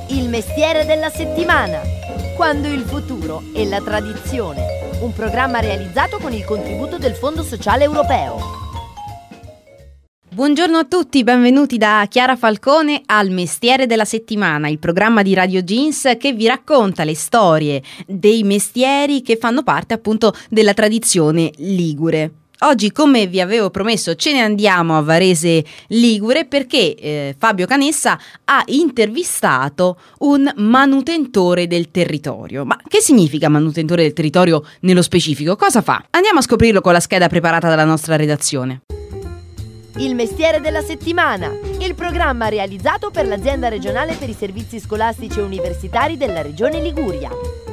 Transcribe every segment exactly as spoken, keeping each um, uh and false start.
Il mestiere della settimana, quando il futuro è la tradizione, un programma realizzato con il contributo del Fondo Sociale Europeo. Buongiorno a tutti, benvenuti da Chiara Falcone al Mestiere della Settimana, il programma di Radio Jeans che vi racconta le storie dei mestieri che fanno parte appunto della tradizione ligure. Oggi, come vi avevo promesso, ce ne andiamo a Varese Ligure perché eh, Fabio Canessa ha intervistato un manutentore del territorio. Ma che significa manutentore del territorio nello specifico? Cosa fa? Andiamo a scoprirlo con la scheda preparata dalla nostra redazione. Il mestiere della settimana, il programma realizzato per l'Azienda regionale per i servizi scolastici e universitari della Regione Liguria.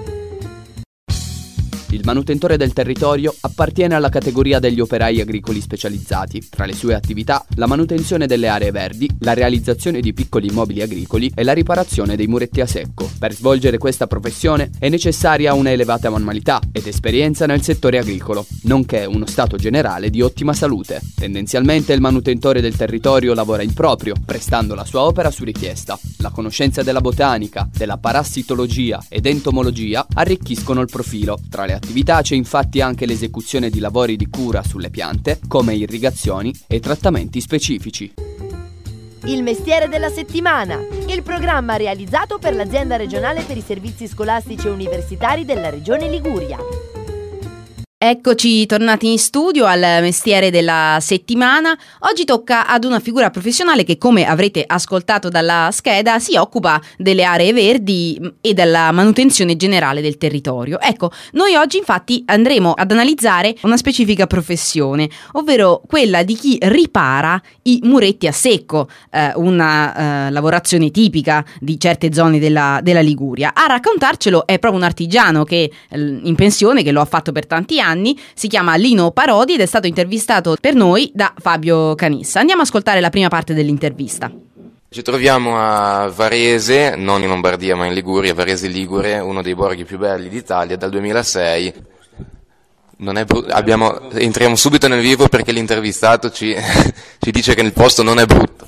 Il manutentore del territorio appartiene alla categoria degli operai agricoli specializzati. Tra le sue attività, la manutenzione delle aree verdi, la realizzazione di piccoli immobili agricoli e la riparazione dei muretti a secco. Per svolgere questa professione è necessaria una elevata manualità ed esperienza nel settore agricolo, nonché uno stato generale di ottima salute. Tendenzialmente il manutentore del territorio lavora in proprio, prestando la sua opera su richiesta. La conoscenza della botanica, della parassitologia ed entomologia arricchiscono il profilo. Tra le attività c'è infatti anche l'esecuzione di lavori di cura sulle piante, come irrigazioni e trattamenti specifici. Il mestiere della settimana, il programma realizzato per l'Azienda regionale per i servizi scolastici e universitari della Regione Liguria. Eccoci tornati in studio al mestiere della settimana. Oggi tocca ad una figura professionale che, come avrete ascoltato dalla scheda, si occupa delle aree verdi e della manutenzione generale del territorio. Ecco, noi oggi infatti andremo ad analizzare una specifica professione, ovvero quella di chi ripara i muretti a secco, eh, una eh, lavorazione tipica di certe zone della, della Liguria. A raccontarcelo è proprio un artigiano che eh, in pensione, che lo ha fatto per tanti anni. Anni, si chiama Lino Parodi ed è stato intervistato per noi da Fabio Canessa. Andiamo ad ascoltare la prima parte dell'intervista. Ci troviamo a Varese, non in Lombardia ma in Liguria, Varese Ligure, uno dei borghi più belli d'Italia dal duemilasei. Non è bru- abbiamo, entriamo subito nel vivo perché l'intervistato ci, ci dice che il posto non è brutto.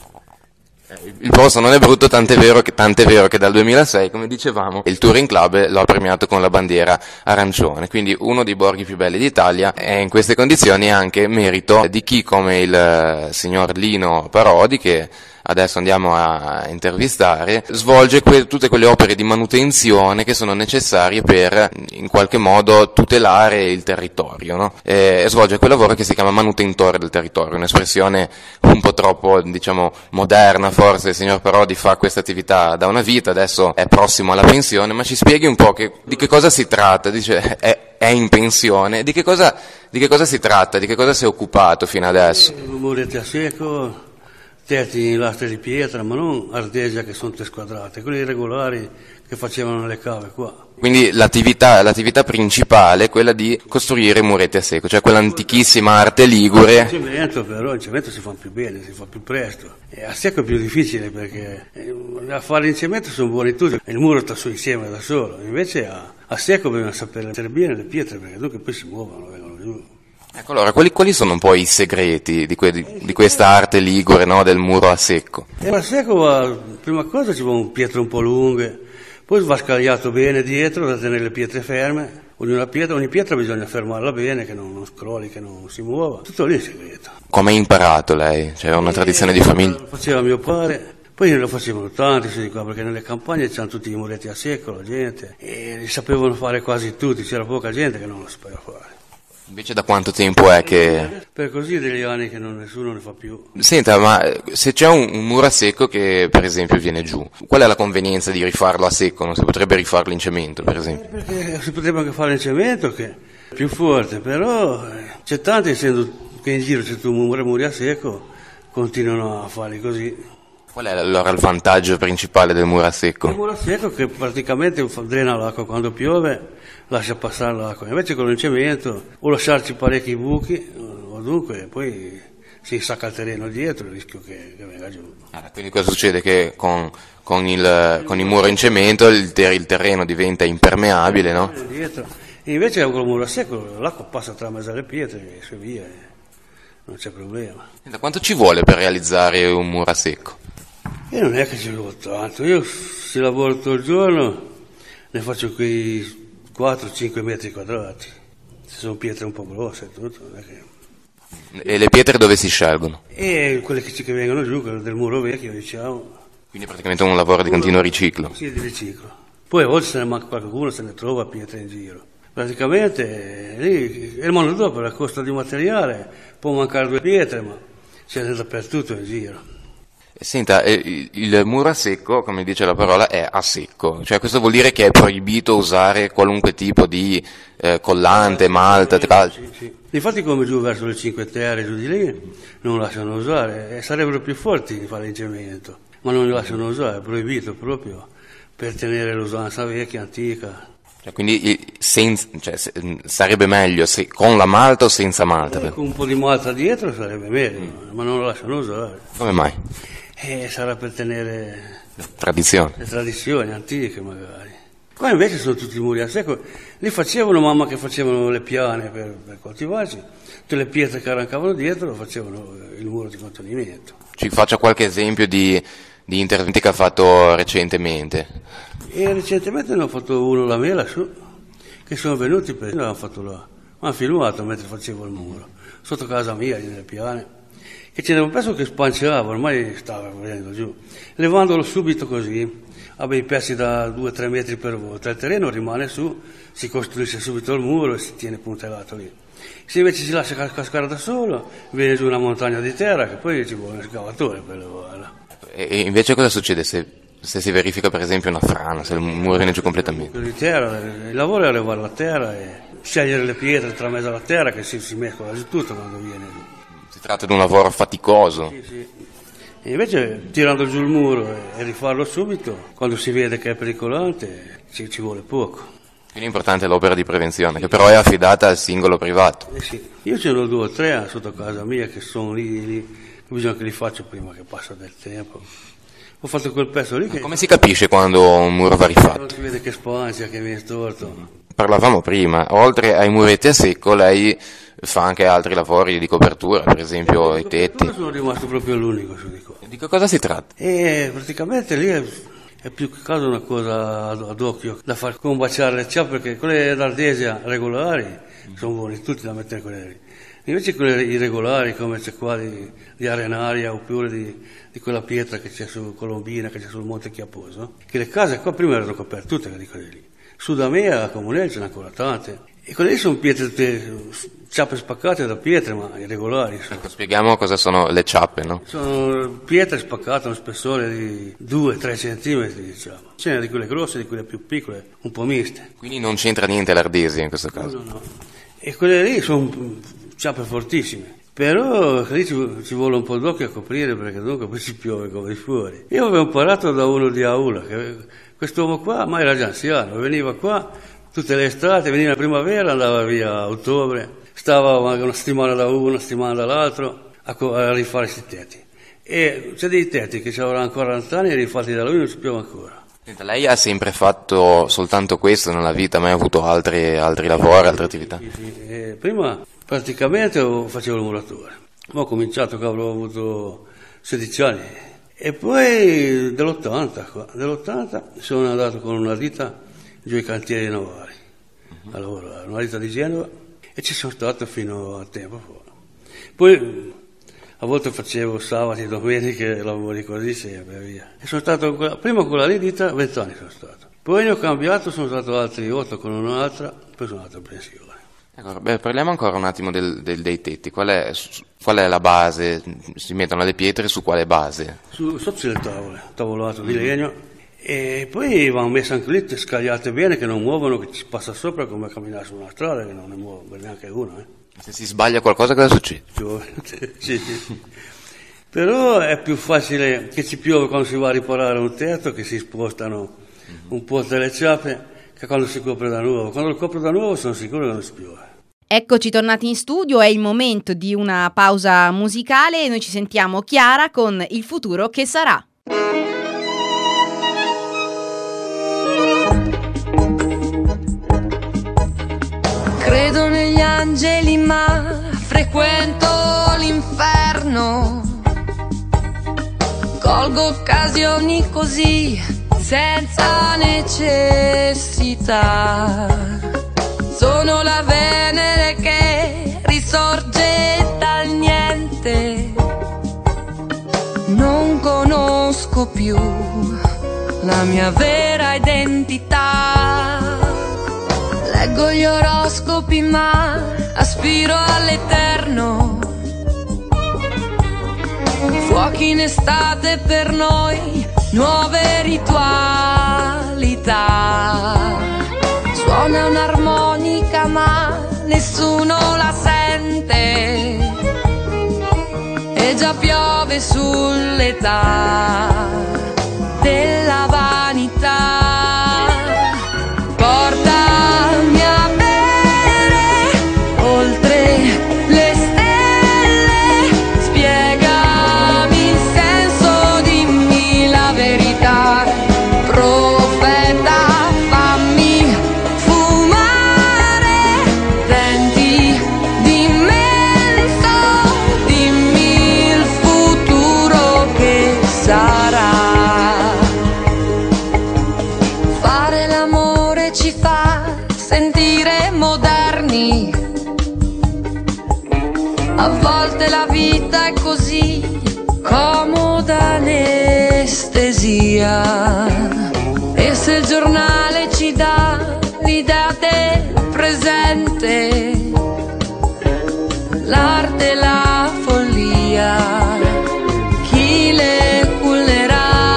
Il posto non è brutto, tant'è vero che, tant'è vero che dal duemilasei, come dicevamo, il Touring Club lo ha premiato con la bandiera arancione, quindi uno dei borghi più belli d'Italia. E in queste condizioni anche merito di chi come il signor Lino Parodi, che adesso andiamo a intervistare, svolge que- tutte quelle opere di manutenzione che sono necessarie per in qualche modo tutelare il territorio, no? E svolge quel lavoro che si chiama manutentore del territorio, un'espressione un po' troppo, diciamo, moderna forse. Il signor Parodi fa questa attività da una vita, adesso è prossimo alla pensione, ma ci spieghi un po' che, di che cosa si tratta. Dice è, è in pensione, di che cosa, di che cosa si tratta, di che cosa si è occupato fino adesso? Muretti a secco, tetti in lastre di pietra, ma non ardesia che sono squadrate, quelli regolari che facevano le cave qua. Quindi l'attività, l'attività principale è quella di costruire muretti a secco, cioè quell'antichissima arte ligure. Il cemento però, il cemento si fa più bene, si fa più presto. E a secco è più difficile perché a fare in cemento sono buoni tutti, il muro sta su insieme da solo, invece a, a secco bisogna sapere mettere bene le pietre perché dunque poi si muovono, vengono giù. Ecco, allora, quali, quali sono un po' i segreti di, que, di, di questa arte ligure, no, del muro a secco? E a secco va, prima cosa ci vanno pietre un po' lunghe, poi va scagliato bene dietro da tenere le pietre ferme. Ogni pietra, ogni pietra bisogna fermarla bene, che non, non scrolli, che non si muova. Tutto lì è segreto. Come hai imparato lei? C'è una tradizione di famiglia? Lo faceva mio padre, poi lo facevano tanti, si qua, perché nelle campagne c'erano tutti i muretti a secco, la gente, e li sapevano fare quasi tutti, c'era poca gente che non lo sapeva fare. Invece da quanto tempo è che... Per così degli anni che non, nessuno ne fa più. Senta, ma se c'è un, un muro a secco che per esempio viene giù, qual è la convenienza di rifarlo a secco? Non si potrebbe rifarlo in cemento, per esempio? Perché si potrebbe anche fare in cemento, che è più forte, però c'è tanti, essendo che in giro c'è tu muri, muri a secco, continuano a farli così. Qual è allora il vantaggio principale del muro a secco? Il muro a secco che praticamente drena l'acqua quando piove, lascia passare l'acqua, invece con il cemento o lasciarci parecchi buchi o dunque poi si sacca il terreno dietro, il rischio che, che venga giù. Ah, quindi cosa succede? Che con, con, il, con il muro in cemento il, ter- il terreno diventa impermeabile, no? Dietro. E invece con il muro a secco l'acqua passa tra mezzo alle pietre e si via, non c'è problema. E da quanto ci vuole per realizzare un muro a secco? E non è che ci lavoro tanto, io se lavoro tutto il giorno ne faccio quei quattro cinque metri quadrati, se sono pietre un po' grosse e tutto. Non è che... E le pietre dove si scelgono? E quelle che, ci, che vengono giù, quelle del muro vecchio, diciamo. Quindi praticamente un lavoro di continuo riciclo. Sì, di riciclo. Poi a volte se ne manca qualcuno, se ne trova pietre in giro. Praticamente lì il mondo dopo, a costo di materiale, può mancare due pietre, ma ce n'è dappertutto in giro. Senta, eh, il muro a secco, come dice la parola, è a secco, cioè questo vuol dire che è proibito usare qualunque tipo di eh, collante, malta, cal- Sì, sì. Infatti come giù verso le Cinque Terre, giù di lì, non lasciano usare, e sarebbero più forti di fare in cemento, ma non li lasciano usare, è proibito proprio per tenere l'usanza vecchia, antica. Cioè, quindi eh, senza, cioè, se, sarebbe meglio se, con la malta o senza malta? Eh, con un po' di malta dietro sarebbe meglio, mm. ma non lo lasciano usare. Come mai? Eh, sarà per tenere Tradizione. le tradizioni antiche magari. Qua invece sono tutti muri a secco, lì facevano, mamma che facevano le piane per, per coltivarci, tutte le pietre che arrancavano dietro facevano il muro di contenimento. Ci faccia qualche esempio di, di interventi che ha fatto recentemente. E recentemente ne ho fatto uno la mela su, che sono venuti per l'hanno fatto là, mi hanno filmato mentre facevo il muro, sotto casa mia, nelle piane. E c'era un pezzo che spanciava, ormai stava venendo giù, levandolo subito così, a bei pezzi da due tre metri per volta, il terreno rimane su, si costruisce subito il muro e si tiene puntelato lì. Se invece si lascia cascare da solo, viene giù una montagna di terra che poi ci vuole un scavatore per levarla. E, e invece cosa succede se, se si verifica per esempio una frana, se il muro viene giù completamente? Di terra, il lavoro è levare la terra e scegliere le pietre tra mezzo alla terra che si, si mescola giù tutto quando viene giù. Si tratta di un lavoro faticoso. Sì, sì. E invece tirando giù il muro e rifarlo subito, quando si vede che è pericolante, ci, ci vuole poco. Quindi è importante l'opera di prevenzione, che però è affidata al singolo privato. Eh sì. Io ce ne ho due o tre sotto casa mia che sono lì, lì, bisogna che li faccio prima che passa del tempo. Ho fatto quel pezzo lì che... Come si capisce quando un muro va rifatto? Non si vede che spancia, che viene storto. Parlavamo prima, oltre ai muretti a secco lei fa anche altri lavori di copertura, per esempio i tetti. Io sono rimasto proprio l'unico su di qua. Di che cosa si tratta? E praticamente lì è, è più che caso una cosa ad, ad occhio da far combaciare le ciappe, perché quelle d'ardesia regolari sono buone tutti da mettere quelle lì. Invece quelle irregolari come c'è qua di, di arenaria oppure di, di quella pietra che c'è su Colombina, che c'è sul Monte Chiaposo, che le case qua prima erano coperte tutte di quelle lì. Su da me a Comunello ce n'è ancora tante. E quelle lì sono pietre, tutte, ciappe spaccate da pietre, ma irregolari. Sono. Ecco, spieghiamo cosa sono le ciappe, no? Sono pietre spaccate a un spessore di due tre centimetri, diciamo. Ce n'è di quelle grosse, di quelle più piccole, un po' miste. Quindi non c'entra niente l'ardesia in questo caso? No, no, no. E quelle lì sono ciappe fortissime. Però lì ci, ci vuole un po' d'occhio a coprire, perché dunque poi ci piove come fuori. Io avevo imparato da uno di Aula, che quest'uomo qua, ma era già anziano, veniva qua tutte le estate, veniva in primavera, andava via a ottobre, stava una settimana da uno, una settimana dall'altro a, a rifare questi tetti. E c'è dei tetti che avranno quaranta anni e rifatti da lui non ci piove ancora. Senta, lei ha sempre fatto soltanto questo nella vita, mai avuto altri, altri lavori, altre attività? Sì, sì. E prima praticamente facevo il muratore, ma ho cominciato che avevo avuto sedici anni. E poi dell'ottanta, qua, dell'ottanta sono andato con una ditta giù ai cantieri navali uh-huh. a lavorare, una ditta di Genova, e ci sono stato fino a tempo fuori. Poi a volte facevo sabati, domeniche, lavori così sempre via. E sono stato con quella, prima con la ditta vent'anni sono stato. Poi ne ho cambiato, sono stato altri otto con un'altra, poi sono andato in pensione. Ecco, beh, parliamo ancora un attimo del, del, dei tetti. Qual è, qual è la base? Si mettono le pietre su quale base? Su, sotto c'è le tavole, tavolato di legno, e poi vanno messe anche lì scagliate bene, che non muovono, che ci passa sopra come a camminare su una strada, che non ne muove neanche uno. Eh. Se si sbaglia qualcosa cosa succede? Piove, sì, sì. Però è più facile che ci piove quando si va a riparare un tetto, che si spostano un po' delle ciappe, che quando si copre da nuovo. Quando lo copro da nuovo sono sicuro che non si piove. Eccoci tornati in studio, è il momento di una pausa musicale e noi ci sentiamo Chiara con Il futuro che sarà. Credo negli angeli ma frequento l'inferno. colgo occasioni così, senza necessità. Sono la Venere che risorge dal niente. Non conosco più la mia vera identità. Leggo gli oroscopi ma aspiro all'eterno. Fuochi in estate per noi, nuove ritualità. Suona un'armonica ma nessuno la sente. E già piove sull'età della vanità. Portami a bere oltre le stelle, spiegami il senso, dimmi la verità. Profeta, fammi fumare venti d'immenso, dimmi il futuro che sarà. Fare l'amore ci fa sentire moderni. A volte la vita è così comoda anestesia. E se il giornale ci dà l'idea del presente, l'arte e la follia, chi le cullerà?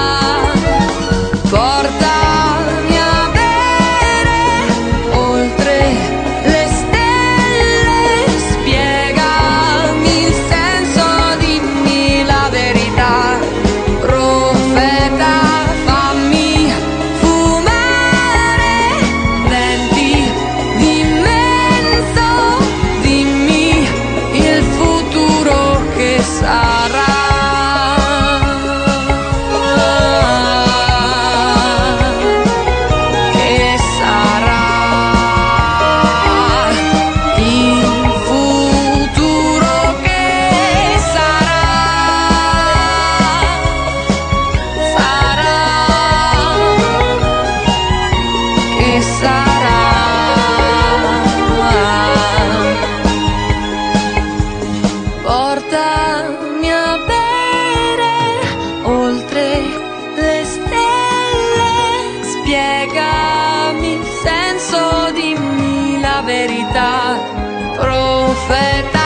Portami a bere oltre le stelle, spiegami il senso, dimmi la verità. Profeta, fammi fumare venti d'immenso, dimmi il futuro che sarà. Che sarà il futuro che sarà. Sarà che sarà. Portami a bere oltre le stelle, spiegami il senso, dimmi la verità. Profeta,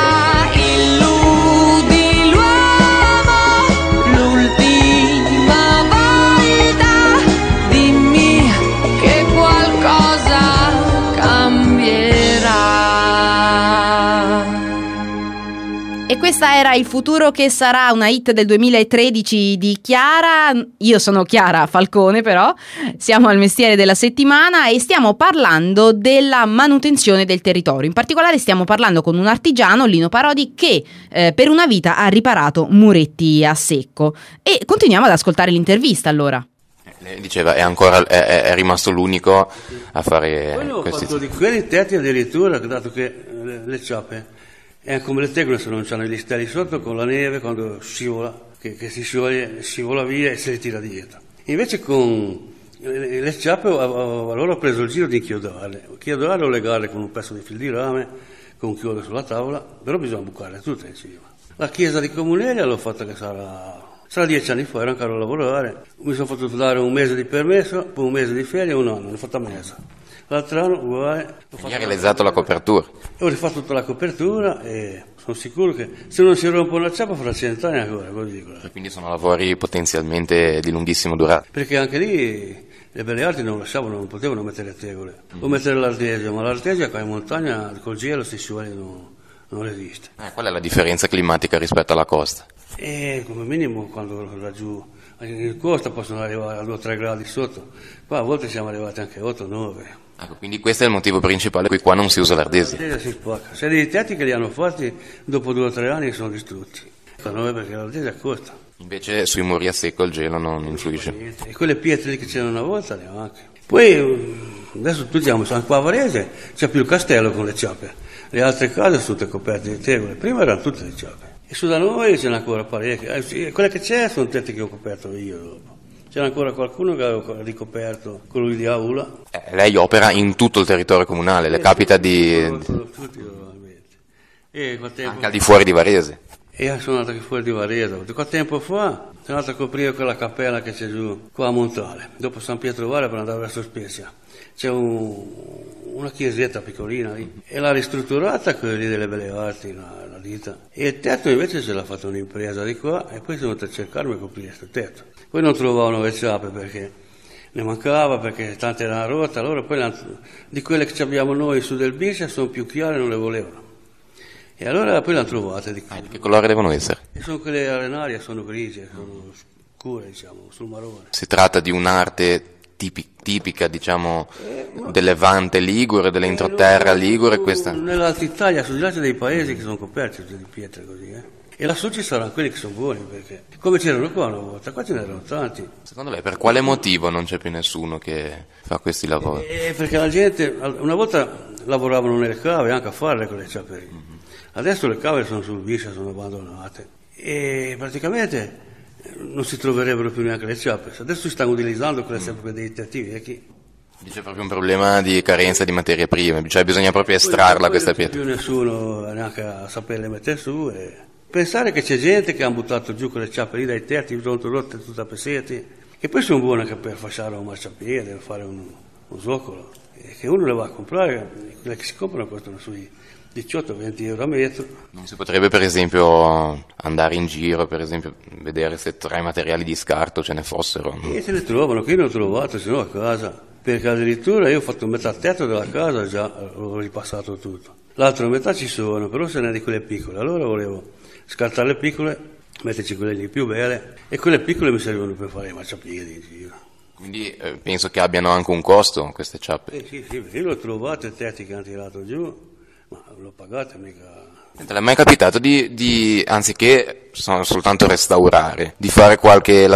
illudi l'uomo l'ultima volta, dimmi che qualcosa cambierà. E questa era Il futuro che sarà, una hit del duemilatredici di Chiara. Io sono Chiara Falcone, però siamo al mestiere della settimana e stiamo parlando della manutenzione del territorio. In particolare stiamo parlando con un artigiano, Lino Parodi, che eh, per una vita ha riparato muretti a secco. E continuiamo ad ascoltare l'intervista allora. Lei diceva è ancora è, è rimasto l'unico a fare Quello ho questi. fatto di quelli tetti addirittura, dato che le, le ciappe è come le tegole, se non c'hanno gli steli sotto, con la neve quando scivola, che, che si scivola, scivola via e si ritira dietro. Invece con le, le ciappe allora ho preso il giro di inchiodarle, inchiodarle o legarle con un pezzo di fil di rame, con un chiodo sulla tavola, però bisogna bucarle tutte insieme. La chiesa di Comunelia l'ho fatta che sarà, sarà dieci anni fa, ero ancora a lavorare, mi sono fatto dare un mese di permesso, poi un mese di ferie e un anno, l'ho fatta messa. L'altro anno uguale, Mi ha realizzato la copertura. ho rifatto tutta la copertura e sono sicuro che se non si rompe una ciappa fra cent'anni ancora, così. Quindi sono lavori potenzialmente di lunghissima durata. Perché anche lì le belle arti non lasciavano, non potevano mettere tegole, o mettere l'artesia, ma l'artesia qua in montagna col gelo si scioglie non, non resiste. Eh, qual è la differenza climatica rispetto alla costa? E come minimo quando laggiù in costa possono arrivare a due o tre gradi sotto, qua a volte siamo arrivati anche a otto nove. Ecco, quindi questo è il motivo principale per cui qua non si usa l'ardesia. L'ardesia si spacca, se dei tetti che li hanno fatti dopo due o tre anni sono distrutti, non è perché l'ardesia costa. Invece sui muri a secco il gelo non influisce. E quelle pietre lì che c'erano una volta neanche. Poi adesso tutti siamo qua a Varese, c'è più il castello con le ciappe, le altre case sono tutte coperte di tegole, prima erano tutte le ciappe. E su da noi ce n'è ancora parecchio. Eh, quelle che c'è sono tetti che ho coperto io dopo. C'era ancora qualcuno che aveva ricoperto quello di Aula. Eh, lei opera in tutto il territorio comunale, le eh, capita di... Tutti normalmente. E quel tempo... Anche al di fuori di Varese. E sono andato fuori di Varese. Qualche tempo fa sono andato a coprire quella cappella che c'è giù qua a Montale. Dopo San Pietro Valle per andare verso Spezia. C'è un, una chiesetta piccolina lì. E l'ha ristrutturata quelli delle Belle Arti, la, la ditta. E il tetto invece ce l'ha fatto un'impresa di qua e poi sono venuto a cercarmi a coprire questo tetto. Poi non trovavano le ciappe perché ne mancava, perché tante erano rotte. Allora poi di quelle che abbiamo noi su del Biscia sono più chiare e non le volevano. E allora poi le hanno trovate di ah, che colore devono essere? E sono quelle arenarie, sono grigie, sono scure, diciamo, sul marrone. Si tratta di un'arte tipi, tipica, diciamo, eh, del Levante ligure, dell'entroterra eh, ligure. Questa... Nell'Alta Italia, sono già dei paesi che sono coperti di pietre così, eh. E lassù ci saranno quelli che sono buoni, perché come c'erano qua una volta, qua ce n'erano tanti. Secondo lei per quale motivo non c'è più nessuno che fa questi lavori? Eh, perché la gente, una volta lavoravano nelle cave anche a fare quelle ciaperie. Mm-hmm. Adesso le cave sono sul Biscia, sono abbandonate e praticamente non si troverebbero più neanche le ciappe. Adesso si stanno utilizzando quelle sempre dei tetti vecchi. C'è proprio un problema di carenza di materie prime, cioè bisogna proprio estrarla poi, questa pietra. Non c'è più nessuno neanche a saperle mettere su. E pensare che c'è gente che ha buttato giù quelle ciappe lì dai tetti, rotte rotte tutte a pezzetti, che poi sono buone anche per fasciare un marciapiede, per fare un, un zoccolo, e che uno le va a comprare, quelle che si comprano costano sui diciotto venti euro a metro. Non si potrebbe per esempio andare in giro, per esempio vedere se tra i materiali di scarto ce ne fossero? E se ne trovano, che io ne ho trovato, se no a casa, perché addirittura io ho fatto metà tetto della casa e già l'ho ripassato tutto. L'altra metà ci sono, però se ne è di quelle piccole, allora volevo scartare le piccole, metterci quelle lì più belle, e quelle piccole mi servivano per fare i marciapiedi in giro. Quindi eh, penso che abbiano anche un costo queste ciappe? Eh sì, sì, io l'ho trovato, i tetti che hanno tirato giù, ma l'ho pagato mica. Non è mai capitato di, di, anziché sono soltanto restaurare, di fare qualche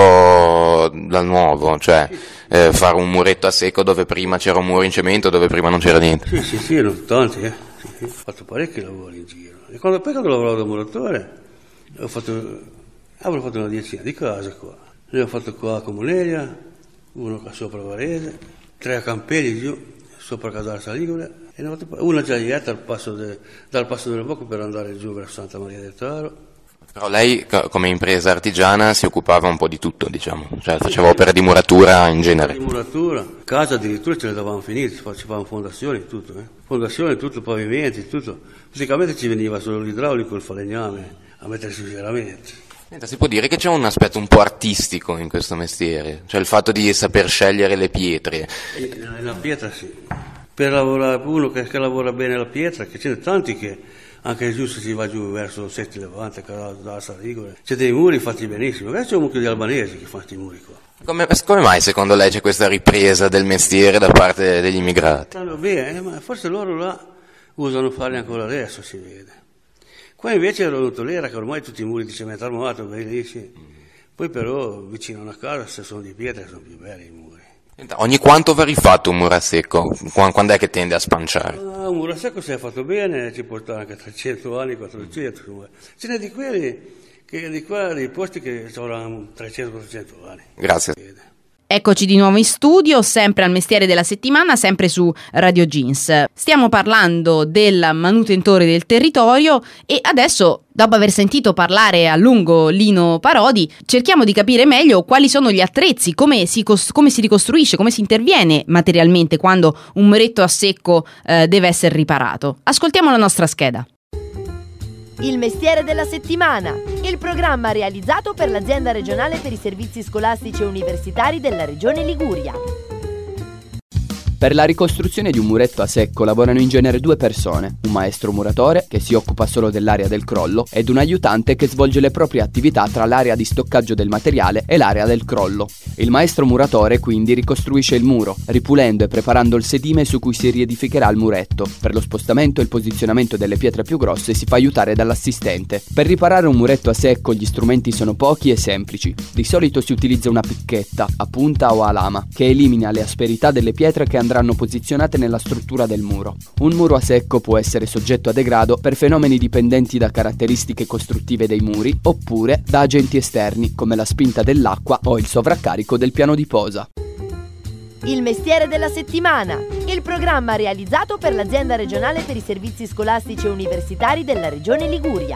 lavoro dal nuovo, cioè eh, fare un muretto a secco dove prima c'era un muro in cemento, dove prima non c'era niente? Sì, sì, sì, erano tanti, eh. Sì, sì. Ho fatto parecchi lavori in giro. E quando poi quando lavoravo da muratore, ho fatto, avrò fatto una decina di case qua. Ne ho fatto qua a Comunelia, uno qua sopra Varese, tre a Campelli giù, sopra Casale Saligure, e una giaietta al passo de, dal Passo delle Bocche per andare giù verso Santa Maria del Taro. Però lei come impresa artigiana si occupava un po' di tutto, diciamo, cioè faceva opere di muratura in genere. Di muratura, casa addirittura ce le davamo finite, facevamo fondazioni, tutto, eh. Fondazioni, tutto, pavimenti, tutto. Praticamente ci veniva solo l'idraulico e il falegname a mettersi veramente. Si può dire che c'è un aspetto un po' artistico in questo mestiere, cioè il fatto di saper scegliere le pietre. E la pietra sì, per lavorare, uno che, che lavora bene la pietra, che ce ne tanti che anche giù se si va giù verso Sette Levante, dalla Saligure, c'è dei muri fatti benissimo, adesso c'è un mucchio di albanesi che fanno i muri qua. Come, come mai secondo lei c'è questa ripresa del mestiere da parte degli immigrati? Stanno bene, ma forse loro là usano farli ancora adesso, si vede. Qua invece era venuto l'era che ormai tutti i muri di cemento armato, bellissimi, poi però vicino a una casa se sono di pietra sono più belli i muri. Ogni quanto va rifatto un muro a secco? Quando è che tende a spanciare? Ah, un muro a secco se è fatto bene ci può stare anche trecento anni, quattrocento, ce n'è di quelli, che, di qua, dei posti che avranno trecento quattrocento anni. Grazie. Eccoci di nuovo in studio, sempre al mestiere della settimana, sempre su Radio Jeans. Stiamo parlando del manutentore del territorio e adesso, dopo aver sentito parlare a lungo Lino Parodi, cerchiamo di capire meglio quali sono gli attrezzi, come si, cos- come si ricostruisce, come si interviene materialmente quando un muretto a secco eh, deve essere riparato. Ascoltiamo la nostra scheda. Il mestiere della settimana, il programma realizzato per l'Azienda regionale per i servizi scolastici e universitari della Regione Liguria. Per la ricostruzione di un muretto a secco lavorano in genere due persone, un maestro muratore che si occupa solo dell'area del crollo ed un aiutante che svolge le proprie attività tra l'area di stoccaggio del materiale e l'area del crollo. Il maestro muratore quindi ricostruisce il muro, ripulendo e preparando il sedime su cui si riedificherà il muretto. Per lo spostamento e il posizionamento delle pietre più grosse si fa aiutare dall'assistente. Per riparare un muretto a secco gli strumenti sono pochi e semplici. Di solito si utilizza una picchetta, a punta o a lama, che elimina le asperità delle pietre che andranno andranno posizionate nella struttura del muro. Un muro a secco può essere soggetto a degrado per fenomeni dipendenti da caratteristiche costruttive dei muri oppure da agenti esterni come la spinta dell'acqua o il sovraccarico del piano di posa. Il mestiere della settimana, il programma realizzato per l'Azienda regionale per i servizi scolastici e universitari della Regione Liguria.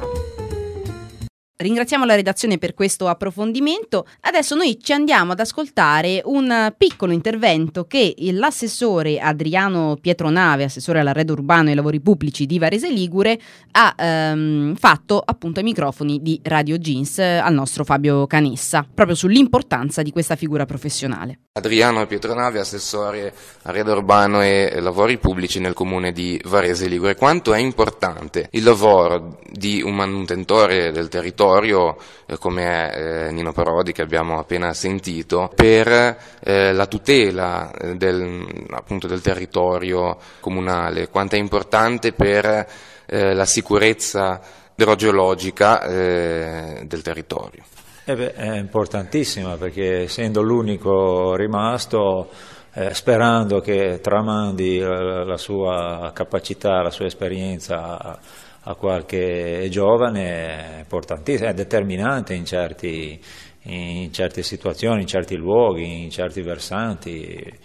Ringraziamo la redazione per questo approfondimento. Adesso noi ci andiamo ad ascoltare un piccolo intervento che l'assessore Adriano Pietronave, assessore all'arredo urbano e ai lavori pubblici di Varese Ligure, ha ehm, fatto appunto ai microfoni di Radio Jeans al nostro Fabio Canessa, proprio sull'importanza di questa figura professionale. Adriano Pietronave, assessore arredo urbano e lavori pubblici nel comune di Varese Ligure. Quanto è importante il lavoro di un manutentore del territorio eh, come è eh, Nino Parodi, che abbiamo appena sentito, per eh, la tutela del, appunto del territorio comunale, quanto è importante per eh, la sicurezza idrogeologica eh, del territorio. Eh beh, è importantissima, perché essendo l'unico rimasto, eh, sperando che tramandi la, la sua capacità, la sua esperienza a, a qualche giovane, è importantissima, è determinante in, certi, in certe situazioni, in certi luoghi, in certi versanti.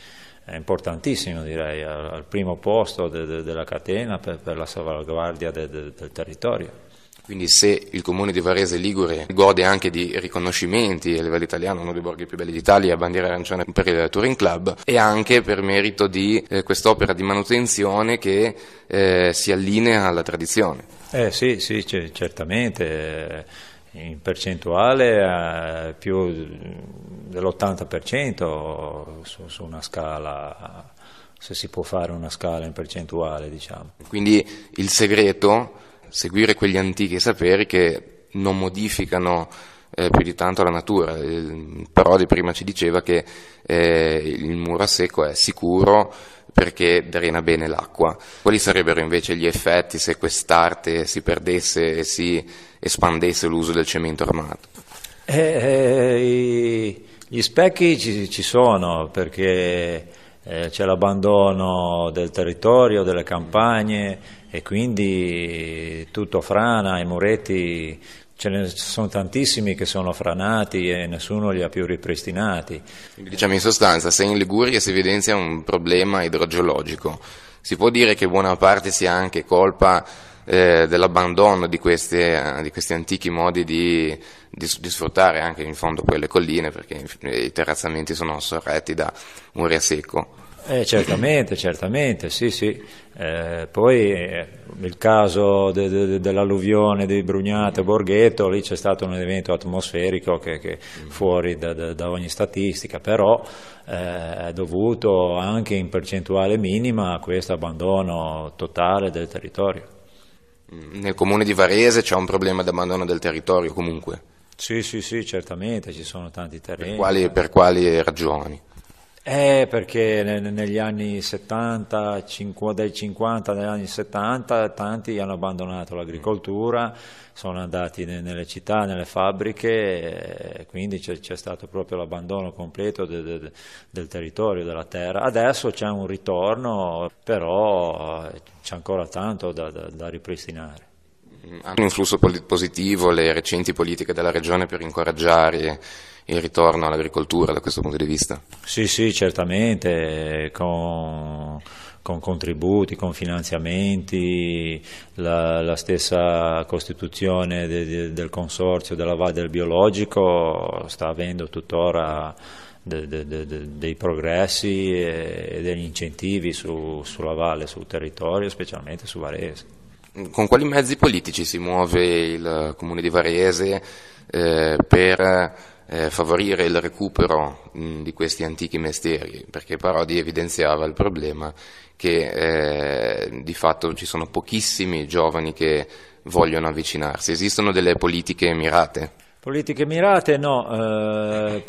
È importantissimo, direi, al, al primo posto de, de, della catena per, per la salvaguardia de, de, del territorio. Quindi se il comune di Varese Ligure gode anche di riconoscimenti a livello italiano, uno dei borghi più belli d'Italia, bandiera arancione per il Touring Club, e anche per merito di eh, quest'opera di manutenzione che eh, si allinea alla tradizione. Eh sì, sì, c- certamente, in percentuale eh, più dell'ottanta per cento su, su una scala, se si può fare una scala in percentuale, diciamo. Quindi il segreto, seguire quegli antichi saperi che non modificano eh, più di tanto la natura. Il Parodi prima ci diceva che eh, il muro a secco è sicuro perché drena bene l'acqua. Quali sarebbero invece gli effetti se quest'arte si perdesse e si espandesse l'uso del cemento armato? Eh, eh, gli specchi ci, ci sono, perché eh, c'è l'abbandono del territorio, delle campagne, e quindi tutto frana, i muretti ce ne sono tantissimi che sono franati e nessuno li ha più ripristinati. Quindi diciamo in sostanza, se in Liguria si evidenzia un problema idrogeologico, si può dire che buona parte sia anche colpa eh, dell'abbandono di, queste, di questi antichi modi di, di, di sfruttare anche in fondo poi le colline, perché i terrazzamenti sono sorretti da muri a secco. Eh, certamente, certamente, sì, sì. Eh, poi eh, il caso de, de, dell'alluvione di Brugnate, Borghetto, lì c'è stato un evento atmosferico che, che fuori da, da, da ogni statistica, però eh, è dovuto anche in percentuale minima a questo abbandono totale del territorio. Nel comune di Varese c'è un problema di abbandono del territorio comunque? Sì, sì, sì, certamente, ci sono tanti terreni. Per quali, per quali ragioni? Eh, perché negli anni settanta, dai cinquanta agli anni settanta, tanti hanno abbandonato l'agricoltura, sono andati nelle città, nelle fabbriche, quindi c'è, c'è stato proprio l'abbandono completo de, de, del territorio, della terra. Adesso c'è un ritorno, però c'è ancora tanto da, da, da ripristinare. Hanno un influsso positivo le recenti politiche della Regione per incoraggiare il ritorno all'agricoltura da questo punto di vista? Sì, sì, certamente, con, con contributi, con finanziamenti, la, la stessa costituzione de, de, del consorzio della Valle del Biologico sta avendo tuttora de, de, de, de, dei progressi e degli incentivi su, sulla valle, sul territorio, specialmente su Varese. Con quali mezzi politici si muove il Comune di Varese eh, per eh, favorire il recupero mh, di questi antichi mestieri? Perché Parodi evidenziava il problema che eh, di fatto ci sono pochissimi giovani che vogliono avvicinarsi. Esistono delle politiche mirate? Politiche mirate no, eh,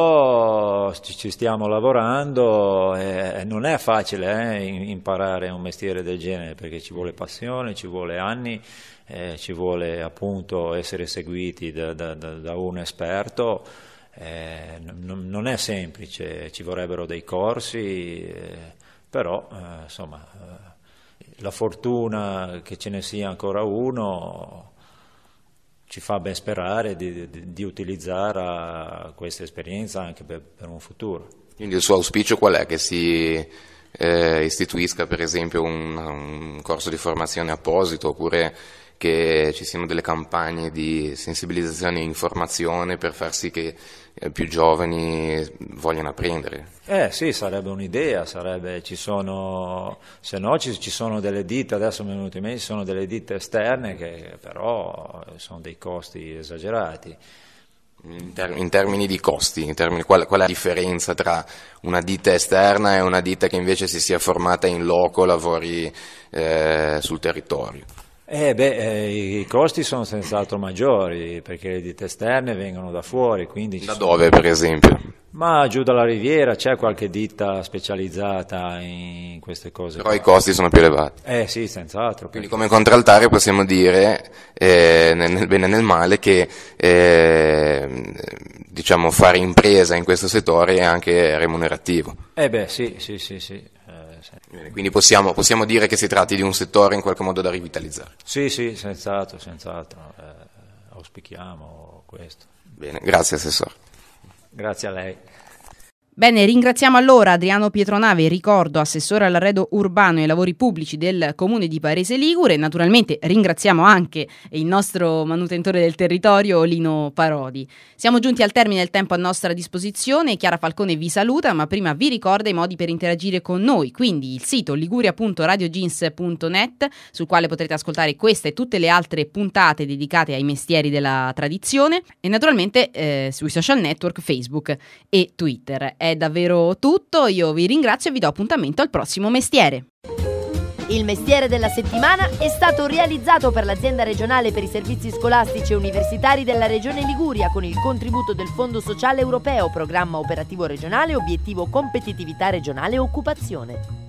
però ci, ci stiamo lavorando e non è facile eh, imparare un mestiere del genere, perché ci vuole passione, ci vuole anni, eh, ci vuole appunto essere seguiti da, da, da un esperto, eh, non, non è semplice, ci vorrebbero dei corsi, eh, però eh, insomma eh, la fortuna che ce ne sia ancora uno ci fa ben sperare di, di, di utilizzare questa esperienza anche per, per un futuro. Quindi il suo auspicio qual è? Che si eh, istituisca per esempio un, un corso di formazione apposito, oppure che ci siano delle campagne di sensibilizzazione e informazione per far sì che eh, più giovani vogliano apprendere? Eh sì, sarebbe un'idea, sarebbe, ci sono, se no ci, ci sono delle ditte, adesso mi è venuto in mente, ci sono delle ditte esterne che però sono dei costi esagerati. In, ter- in termini di costi, in termini, qual-, qual è la differenza tra una ditta esterna e una ditta che invece si sia formata in loco, lavori eh, sul territorio? Eh beh, eh, i costi sono senz'altro maggiori perché le ditte esterne vengono da fuori. Quindi da ci dove sono... per esempio? Ma giù dalla riviera c'è qualche ditta specializzata in queste cose. Però i costi sono più elevati. Eh sì, senz'altro. Quindi come contraltare possiamo dire, eh, nel bene e nel male, che eh, diciamo fare impresa in questo settore è anche remunerativo. Eh beh sì, sì, sì, sì. Eh, sì. Quindi possiamo, possiamo dire che si tratti di un settore in qualche modo da rivitalizzare. Sì, sì, senz'altro, senz'altro. Eh, auspichiamo questo. Bene, grazie Assessore. Grazie a lei. Bene, ringraziamo allora Adriano Pietronave, ricordo assessore all'arredo urbano e ai lavori pubblici del comune di Varese Ligure. Naturalmente ringraziamo anche il nostro manutentore del territorio Lino Parodi. Siamo giunti al termine del tempo a nostra disposizione. Chiara Falcone vi saluta, ma prima vi ricorda i modi per interagire con noi, quindi il sito liguria punto radiogins punto net, sul quale potrete ascoltare questa e tutte le altre puntate dedicate ai mestieri della tradizione, e naturalmente eh, sui social network Facebook e Twitter. È davvero tutto, io vi ringrazio e vi do appuntamento al prossimo mestiere. Il mestiere della settimana è stato realizzato per l'Azienda regionale per i servizi scolastici e universitari della Regione Liguria con il contributo del Fondo Sociale Europeo, Programma Operativo Regionale, Obiettivo Competitività Regionale e Occupazione.